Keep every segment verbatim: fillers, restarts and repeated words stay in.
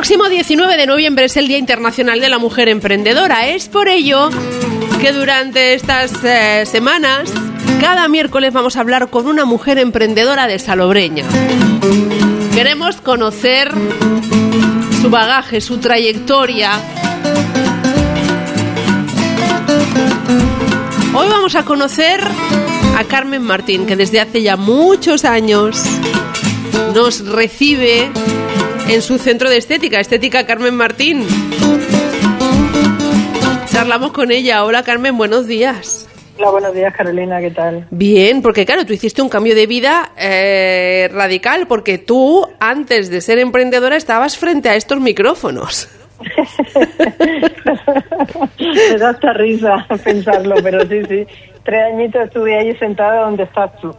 próximo diecinueve de noviembre es el Día Internacional de la Mujer Emprendedora. Es por ello que durante estas eh, semanas, cada miércoles vamos a hablar con una mujer emprendedora de Salobreña. Queremos conocer su bagaje, su trayectoria. Hoy vamos a conocer a Carmen Martín, que desde hace ya muchos años nos recibe en su centro de estética, Estética Carmen Martín. Charlamos con ella. Hola Carmen, buenos días. Hola, buenos días Carolina, ¿qué tal? Bien, porque claro, tú hiciste un cambio de vida eh, radical, porque tú antes de ser emprendedora estabas frente a estos micrófonos. Me da hasta risa pensarlo, pero sí, sí. Tres añitos estuve ahí sentada donde estás tú.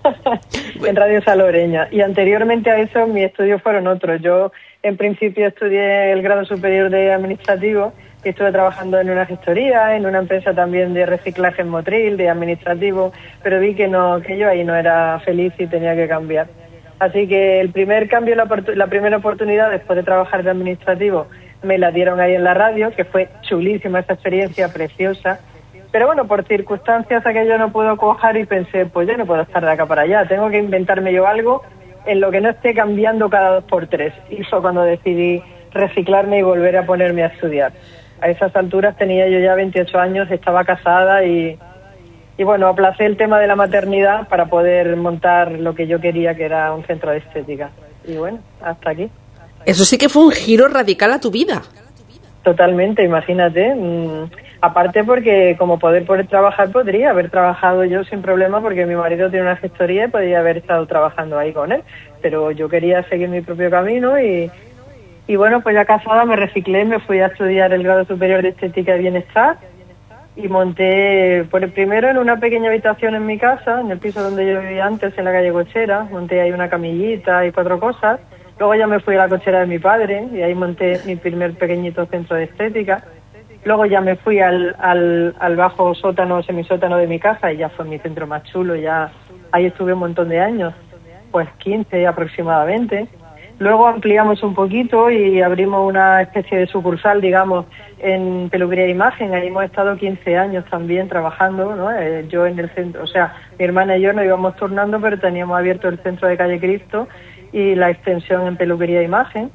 En Radio Salobreña. Y anteriormente a eso mis estudios fueron otros. Yo en principio estudié el grado superior de administrativo y estuve trabajando en una gestoría, en una empresa también de reciclaje en Motril, de administrativo, pero vi que no, que yo ahí no era feliz y tenía que cambiar. Así que el primer cambio, la, la primera oportunidad después de trabajar de administrativo me la dieron ahí en la radio, que fue chulísima esa experiencia, preciosa. Pero bueno, por circunstancias aquello no puedo cuajar y pensé, pues yo no puedo estar de acá para allá, tengo que inventarme yo algo en lo que no esté cambiando cada dos por tres. Y fue cuando decidí reciclarme y volver a ponerme a estudiar. A esas alturas tenía yo ya veintiocho años, estaba casada y, y bueno, aplacé el tema de la maternidad para poder montar lo que yo quería, que era un centro de estética. Y bueno, hasta aquí. Eso sí que fue un giro radical a tu vida. Totalmente, imagínate. Mm, aparte porque como poder poder trabajar, podría haber trabajado yo sin problema, porque mi marido tiene una gestoría y podría haber estado trabajando ahí con él. Pero yo quería seguir mi propio camino y, y bueno, pues ya casada me reciclé, me fui a estudiar el grado superior de estética y bienestar y monté, por el primero en una pequeña habitación en mi casa, en el piso donde yo vivía antes, en la calle Cochera, monté ahí una camillita y cuatro cosas. Luego ya me fui a la cochera de mi padre y ahí monté mi primer pequeñito centro de estética. Luego ya me fui al, al, al bajo sótano, semisótano de mi casa y ya fue mi centro más chulo. Ya ahí estuve un montón de años, pues quince aproximadamente. Luego ampliamos un poquito y abrimos una especie de sucursal, digamos, en peluquería de imagen. Ahí hemos estado quince años también trabajando, ¿no? Eh, yo en el centro, o sea, mi hermana y yo nos íbamos turnando, pero teníamos abierto el centro de Calle Cristo y la extensión en peluquería de imagen.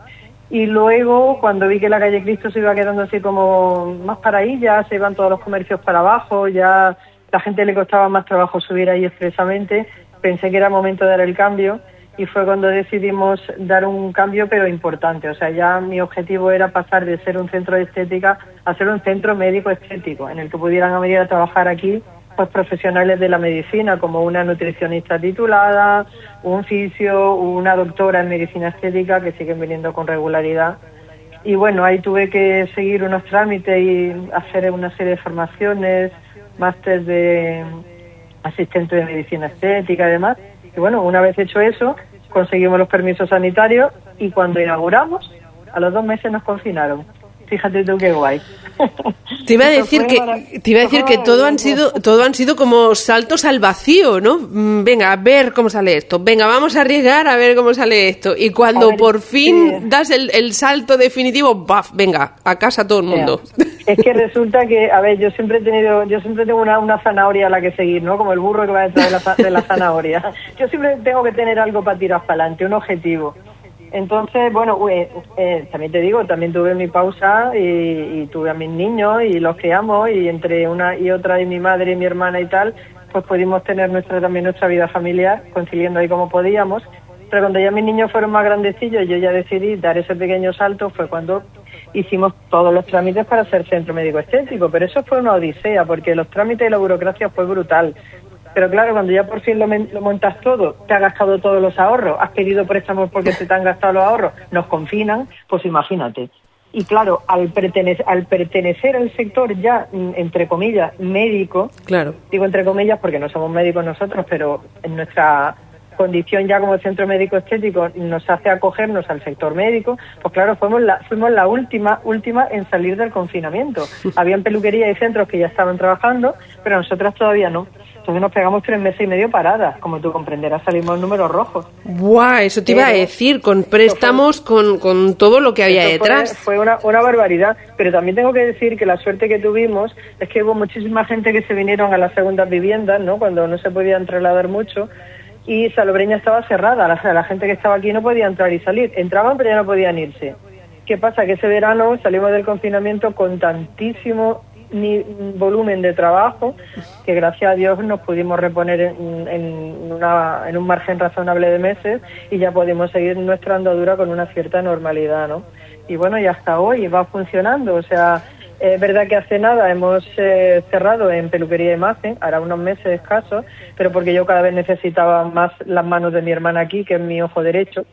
Y luego, cuando vi que la Calle Cristo se iba quedando así como más para ahí, ya se iban todos los comercios para abajo, ya la gente le costaba más trabajo subir ahí expresamente, pensé que era momento de dar el cambio y fue cuando decidimos dar un cambio pero importante. O sea, ya mi objetivo era pasar de ser un centro de estética a ser un centro médico estético, en el que pudieran venir a trabajar aquí pues profesionales de la medicina, como una nutricionista titulada, un fisio, una doctora en medicina estética que siguen viniendo con regularidad. Y bueno, ahí tuve que seguir unos trámites y hacer una serie de formaciones, máster de asistente de medicina estética y demás. Y bueno, una vez hecho eso, conseguimos los permisos sanitarios y cuando inauguramos, a los dos meses nos confinaron. Fíjate tú qué guay. Te iba a decir que te iba a decir que todo han sido todo han sido como saltos al vacío, ¿no? Venga, a ver cómo sale esto. Venga, vamos a arriesgar a ver cómo sale esto. Y cuando ver, por fin sí. das el, el salto definitivo, ¡baf! Venga, a casa todo el mundo. Es que resulta que, a ver, yo siempre he tenido, yo siempre tengo una, una zanahoria a la que seguir, ¿no? Como el burro que va detrás de la, de la zanahoria. Yo siempre tengo que tener algo para tirar para adelante, un objetivo. Entonces, bueno, eh, eh, también te digo, también tuve mi pausa y, y tuve a mis niños y los criamos y entre una y otra y mi madre y mi hermana y tal, pues pudimos tener nuestra también nuestra vida familiar, conciliando ahí como podíamos. Pero cuando ya mis niños fueron más grandecillos y yo ya decidí dar ese pequeño salto, fue cuando hicimos todos los trámites para ser centro médico estético. Pero eso fue una odisea, porque los trámites y la burocracia fue brutal. Pero claro, cuando ya por fin lo, lo montas todo, te has gastado todos los ahorros, has pedido préstamos porque se te han gastado los ahorros, nos confinan, pues imagínate. Y claro, al pertenecer, al pertenecer al sector ya, entre comillas, médico, claro. digo entre comillas porque no somos médicos nosotros, pero en nuestra condición ya como centro médico estético nos hace acogernos al sector médico, pues claro, fuimos la, fuimos la última, última en salir del confinamiento. Habían peluquerías y centros que ya estaban trabajando, pero nosotras todavía no. Entonces nos pegamos tres meses y medio paradas. Como tú comprenderás, salimos en números rojos. ¡Buah! Eso te iba a decir, con préstamos, fue, con, con todo lo que había detrás. Fue, fue una, una barbaridad. Pero también tengo que decir que la suerte que tuvimos es que hubo muchísima gente que se vinieron a las segundas viviendas, ¿no? Cuando no se podían trasladar mucho. Y Salobreña estaba cerrada. La, la gente que estaba aquí no podía entrar y salir. Entraban, pero ya no podían irse. ¿Qué pasa? Que ese verano salimos del confinamiento con tantísimo ni volumen de trabajo que gracias a Dios nos pudimos reponer en, en, una, en un margen razonable de meses y ya podemos seguir nuestra andadura con una cierta normalidad, ¿no? Y bueno, y hasta hoy va funcionando. O sea, es verdad que hace nada hemos eh, cerrado en peluquería de imagen, hará unos meses escasos, pero porque yo cada vez necesitaba más las manos de mi hermana aquí, que es mi ojo derecho.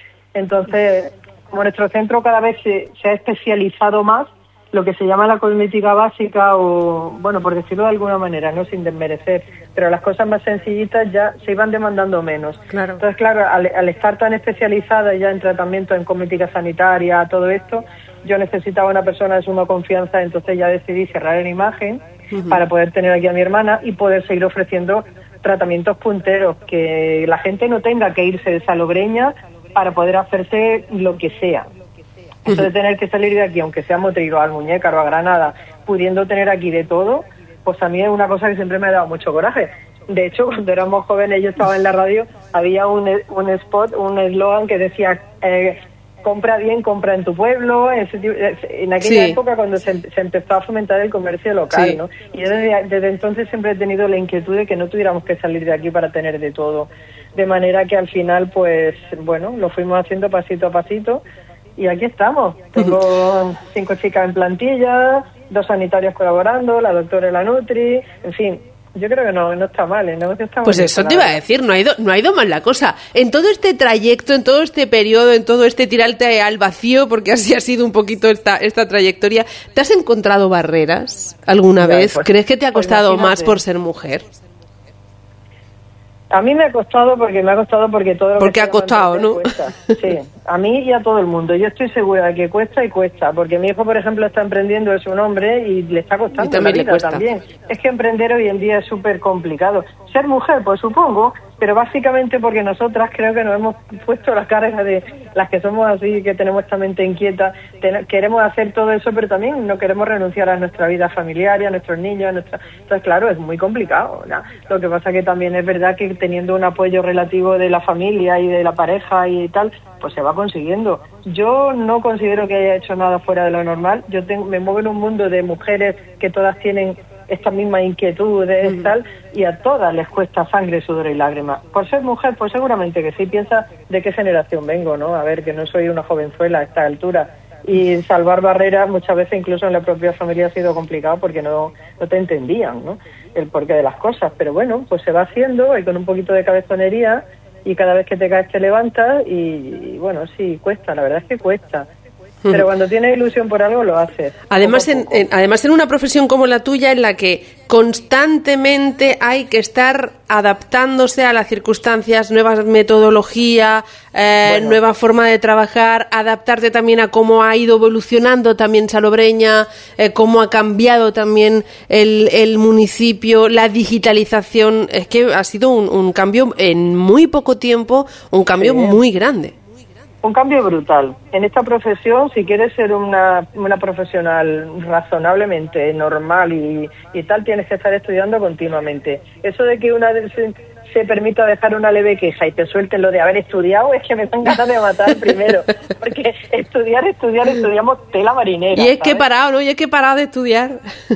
Entonces, como nuestro centro cada vez se, se ha especializado más, lo que se llama la cosmética básica, o bueno, por decirlo de alguna manera, no sin desmerecer, pero las cosas más sencillitas ya se iban demandando menos. Claro. Entonces, claro, al, al estar tan especializada ya en tratamiento, en cosmética sanitaria, todo esto, yo necesitaba una persona de suma confianza, entonces ya decidí cerrar en imagen uh-huh. para poder tener aquí a mi hermana y poder seguir ofreciendo tratamientos punteros, que la gente no tenga que irse de Salobreña para poder hacerse lo que sea. Eso de tener que salir de aquí, aunque sea a Motril, al Muñécar o a Granada, pudiendo tener aquí de todo, pues a mí es una cosa que siempre me ha dado mucho coraje. De hecho, cuando éramos jóvenes, yo estaba en la radio, había un, un spot, un eslogan que decía, eh, compra bien, compra en tu pueblo, en, en aquella sí. época cuando se, se empezó a fomentar el comercio local, sí. ¿no? Y yo desde, desde entonces siempre he tenido la inquietud de que no tuviéramos que salir de aquí para tener de todo. De manera que al final, pues, bueno, lo fuimos haciendo pasito a pasito. Y aquí estamos. Tengo cinco chicas en plantilla, dos sanitarios colaborando, la doctora y la Nutri, en fin. Yo creo que no, no está mal, el negocio está mal. Pues eso te iba a decir, no ha ido, no ha ido mal la cosa. En todo este trayecto, en todo este periodo, en todo este tirarte al vacío, porque así ha sido un poquito esta, esta trayectoria, ¿te has encontrado barreras alguna ya, vez? Pues, ¿crees que te ha costado pues más por ser mujer? A mí me ha costado porque me ha costado porque todo lo porque que ha costado, ¿no? Cuesta. Sí, a mí y a todo el mundo. Yo estoy segura de que cuesta y cuesta, porque mi hijo, por ejemplo, está emprendiendo, es un hombre y le está costando también la vida le cuesta. También. Es que emprender hoy en día es súper complicado. Ser mujer, pues supongo, pero básicamente porque nosotras creo que nos hemos puesto las cargas de las que somos así, que tenemos esta mente inquieta, ten, queremos hacer todo eso, pero también no queremos renunciar a nuestra vida familiar, a nuestros niños, a nuestra... Entonces, claro, es muy complicado, ¿no? Lo que pasa que también es verdad que teniendo un apoyo relativo de la familia y de la pareja y tal, pues se va consiguiendo. Yo no considero que haya hecho nada fuera de lo normal. Yo tengo, me muevo en un mundo de mujeres que todas tienen estas mismas inquietudes y tal, y a todas les cuesta sangre, sudor y lágrimas. Por ser mujer, pues seguramente que sí. Piensa de qué generación vengo, ¿no? A ver, que no soy una jovenzuela a esta altura. Y salvar barreras muchas veces incluso en la propia familia ha sido complicado porque no, no te entendían, ¿no? El porqué de las cosas. Pero bueno, pues se va haciendo y con un poquito de cabezonería y cada vez que te caes te levantas y, y bueno, sí, cuesta, la verdad es que cuesta. Pero cuando tienes ilusión por algo lo haces. Además, poco a poco. En, en, además en una profesión como la tuya, en la que constantemente hay que estar adaptándose a las circunstancias, nuevas metodología, eh, bueno. nueva forma de trabajar, adaptarte también a cómo ha ido evolucionando también Salobreña, eh, cómo ha cambiado también el, el municipio, la digitalización. Es que ha sido un, un cambio en muy poco tiempo, un cambio sí. muy grande. Un cambio brutal. En esta profesión, si quieres ser una, una profesional razonablemente normal y, y tal, tienes que estar estudiando continuamente. Eso de que una se, se permita dejar una leve queja y te suelten lo de haber estudiado, es que me dan ganas de matar primero. Porque estudiar, estudiar, estudiamos tela marinera. Y es ¿sabes? que he parado, ¿no? Y es que he parado de estudiar.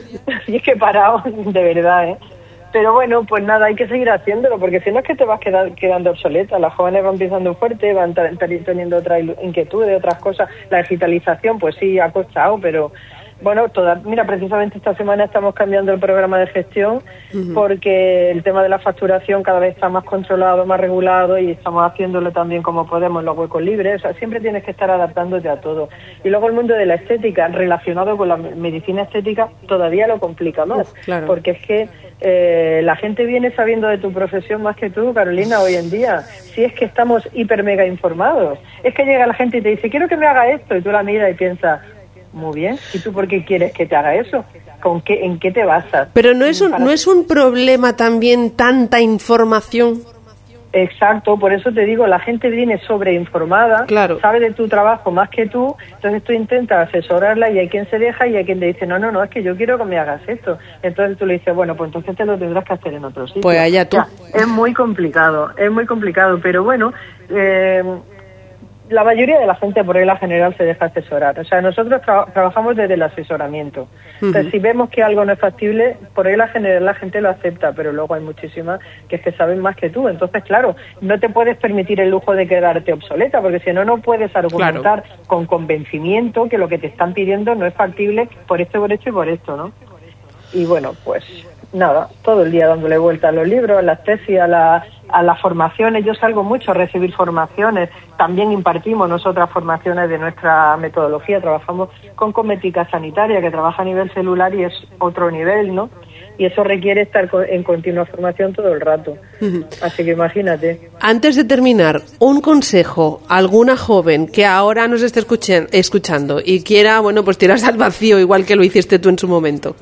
Y es que he parado, de verdad, ¿eh? Pero bueno, pues nada, hay que seguir haciéndolo, porque si no es que te vas quedar, quedando obsoleta. Las jóvenes van pisando fuerte, van t- t- teniendo otras inquietudes, otras cosas. La digitalización, pues sí, ha costado, pero bueno, toda, mira, precisamente esta semana estamos cambiando el programa de gestión uh-huh. porque el tema de la facturación cada vez está más controlado, más regulado y estamos haciéndolo también como podemos, los huecos libres. O sea, siempre tienes que estar adaptándote a todo. Y luego el mundo de la estética, relacionado con la medicina estética, todavía lo complica más. Uf, claro. Porque es que eh, la gente viene sabiendo de tu profesión más que tú, Carolina, hoy en día. Si es que estamos hiper mega informados. Es que llega la gente y te dice, quiero que me haga esto, y tú la miras y piensas, muy bien, ¿y tú por qué quieres que te haga eso? ¿con qué, en qué te basas? Pero no es un, Para... no es un problema también tanta información. Exacto, por eso te digo, la gente viene sobreinformada, claro. sabe de tu trabajo más que tú, entonces tú intentas asesorarla y hay quien se deja y hay quien te dice, no, no, no, es que yo quiero que me hagas esto. Entonces tú le dices, bueno, pues entonces te lo tendrás que hacer en otro sitio. Pues allá tú. O sea, es muy complicado, es muy complicado, pero bueno, eh, la mayoría de la gente por regla general se deja asesorar. O sea, nosotros tra- trabajamos desde el asesoramiento. Entonces, uh-huh. si vemos que algo no es factible, por regla general la gente lo acepta, pero luego hay muchísimas que es que saben más que tú. Entonces, claro, no te puedes permitir el lujo de quedarte obsoleta, porque si no, no puedes argumentar claro. con convencimiento que lo que te están pidiendo no es factible por esto, por esto y por esto, ¿no? Y bueno, pues nada, todo el día dándole vuelta a los libros, a las tesis, a, la, a las formaciones. Yo salgo mucho a recibir formaciones, también impartimos nosotras formaciones de nuestra metodología, trabajamos con cosmética sanitaria que trabaja a nivel celular y es otro nivel, ¿no? Y eso requiere estar en continua formación todo el rato. Uh-huh. Así que imagínate. Antes de terminar, un consejo a alguna joven que ahora nos esté escuchen, escuchando y quiera, bueno, pues tirarse al vacío igual que lo hiciste tú en su momento.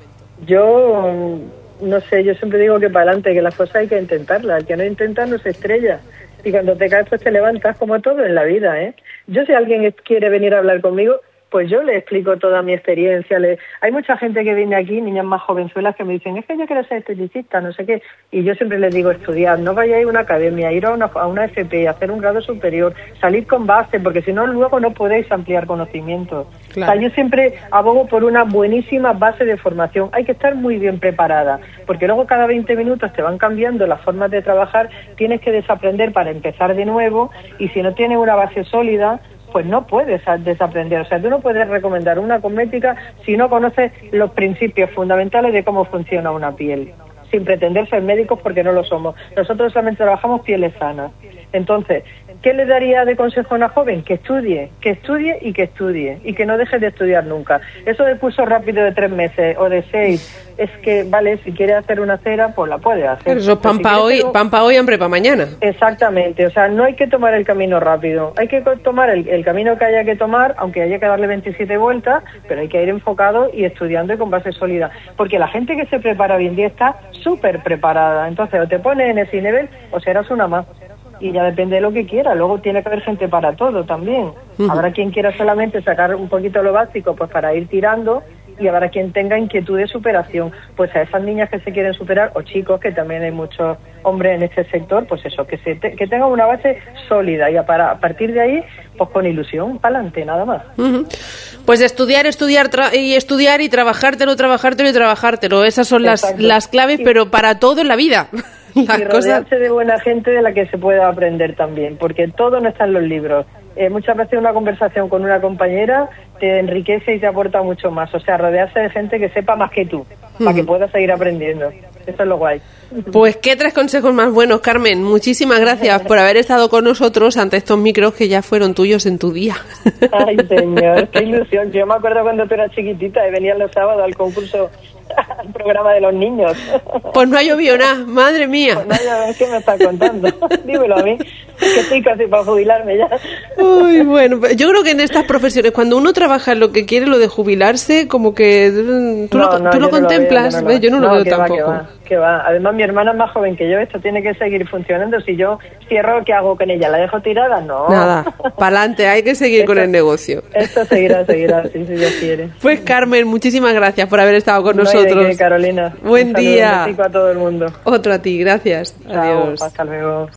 Yo, no sé, yo siempre digo que para adelante, que las cosas hay que intentarlas. El que no intenta no se estrella. Y cuando te caes, pues te levantas, como todo en la vida, ¿eh? Yo, si alguien quiere venir a hablar conmigo, pues yo le explico toda mi experiencia. Le... Hay mucha gente que viene aquí, niñas más jovenzuelas, que me dicen, es que yo quiero ser esteticista, no sé qué. Y yo siempre les digo, estudiar, no vayáis a una academia, ir a una, a una F P, hacer un grado superior, salir con base, porque si no, luego no podéis ampliar conocimientos. Claro. O sea, yo siempre abogo por una buenísima base de formación. Hay que estar muy bien preparada, porque luego cada veinte minutos te van cambiando las formas de trabajar, tienes que desaprender para empezar de nuevo, y si no tienes una base sólida, pues no puedes desaprender. O sea, tú no puedes recomendar una cosmética si no conoces los principios fundamentales de cómo funciona una piel, sin pretender ser médicos porque no lo somos. Nosotros solamente trabajamos pieles sanas. Entonces, ¿qué le daría de consejo a una joven? Que estudie, que estudie y que estudie, y que no deje de estudiar nunca. Eso de curso rápido de tres meses o de seis, es que, vale, si quiere hacer una cera, pues la puede hacer. Pero eso es pan para hoy, pan pa hoy, hambre para mañana. Exactamente, o sea, no hay que tomar el camino rápido, hay que tomar el, el camino que haya que tomar, aunque haya que darle veintisiete vueltas, pero hay que ir enfocado y estudiando y con base sólida, porque la gente que se prepara hoy en día está súper preparada. Entonces, o te pones en ese nivel o serás una más. Y ya depende de lo que quiera. Luego tiene que haber gente para todo también. Uh-huh. Habrá quien quiera solamente sacar un poquito lo básico pues para ir tirando, y habrá quien tenga inquietud de superación. Pues a esas niñas que se quieren superar, o chicos, que también hay muchos hombres en este sector, pues eso, que se te, que tengan una base sólida, y a, para, a partir de ahí, pues con ilusión, para adelante, nada más. Uh-huh. Pues estudiar, estudiar tra- y estudiar y trabajártelo, trabajártelo y trabajártelo. Esas son las, las claves, sí. Pero para todo en la vida. Las y rodearse cosas... de buena gente de la que se pueda aprender también, porque todo no está en los libros. Eh, muchas veces una conversación con una compañera te enriquece y te aporta mucho más. O sea, rodearse de gente que sepa más que tú, uh-huh. para que puedas seguir aprendiendo. Eso es lo guay. Pues qué tres consejos más buenos, Carmen. Muchísimas gracias por haber estado con nosotros ante estos micros que ya fueron tuyos en tu día. Ay, señor, qué ilusión. Yo me acuerdo cuando tú eras chiquitita y venías los sábados al concurso, al programa de los niños. Pues no ha llovido nada, madre mía. Pues nada, ¿qué me estás contando? Dímelo a mí, que estoy casi para jubilarme ya. Uy, bueno, yo creo que en estas profesiones, cuando uno trabaja en lo que quiere, lo de jubilarse, como que tú no, lo, no, tú lo contemplas, lo veo, yo no lo, no, veo que tampoco. Va, que va, que va. Además, mi hermana es más joven que yo, esto tiene que seguir funcionando. Si yo cierro, ¿qué hago con ella? ¿La dejo tirada? No. Nada, para adelante, hay que seguir esto, con el negocio. Esto seguirá, seguirá, sí, si Dios quiere. Pues Carmen, muchísimas gracias por haber estado con no nosotros. Hay de qué, Carolina. Buen un día. Un a todo el mundo. Otro a ti, gracias. Chao, Adiós. Hasta luego.